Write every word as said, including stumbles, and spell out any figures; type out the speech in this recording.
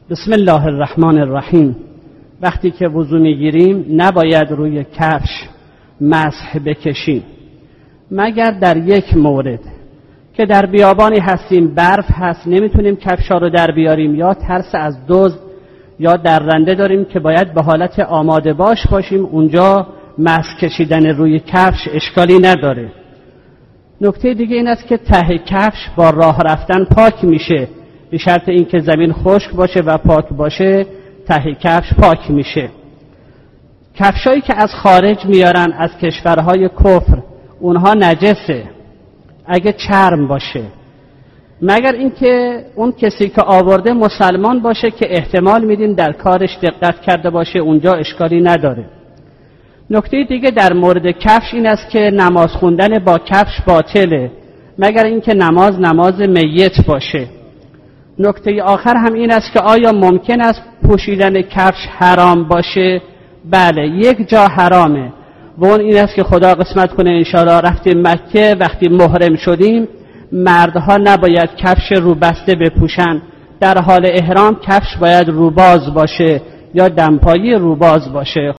بسم الله الرحمن الرحیم. وقتی که وضو میگیریم نباید روی کفش مسح بکشیم مگر در یک مورد که در بیابانی هستیم، برف هست، نمیتونیم کفشا رو در بیاریم، یا ترس از دزد یا درنده داریم که باید به حالت آماده باش باشیم، اونجا مسح کشیدن روی کفش اشکالی نداره. نکته دیگه این است که ته کفش با راه رفتن پاک میشه، به شرط اینکه زمین خشک باشه و پاک باشه ته کفش پاک میشه. کفشایی که از خارج میارن از کشورهای کفر اونها نجسه اگه چرم باشه، مگر اینکه اون کسی که آورده مسلمان باشه که احتمال میدیم در کارش دقت کرده باشه، اونجا اشکالی نداره. نکته دیگه در مورد کفش این است که نماز خوندن با کفش باطله مگر اینکه نماز نماز میت باشه. نکته آخر هم این است که آیا ممکن است پوشیدن کفش حرام باشه؟ بله، یک جا حرامه و اون این است که خدا قسمت کنه انشاءالله رفتیم مکه، وقتی محرم شدیم مردها نباید کفش روبسته بپوشن، در حال احرام کفش باید روباز باشه یا دمپایی روباز باشه.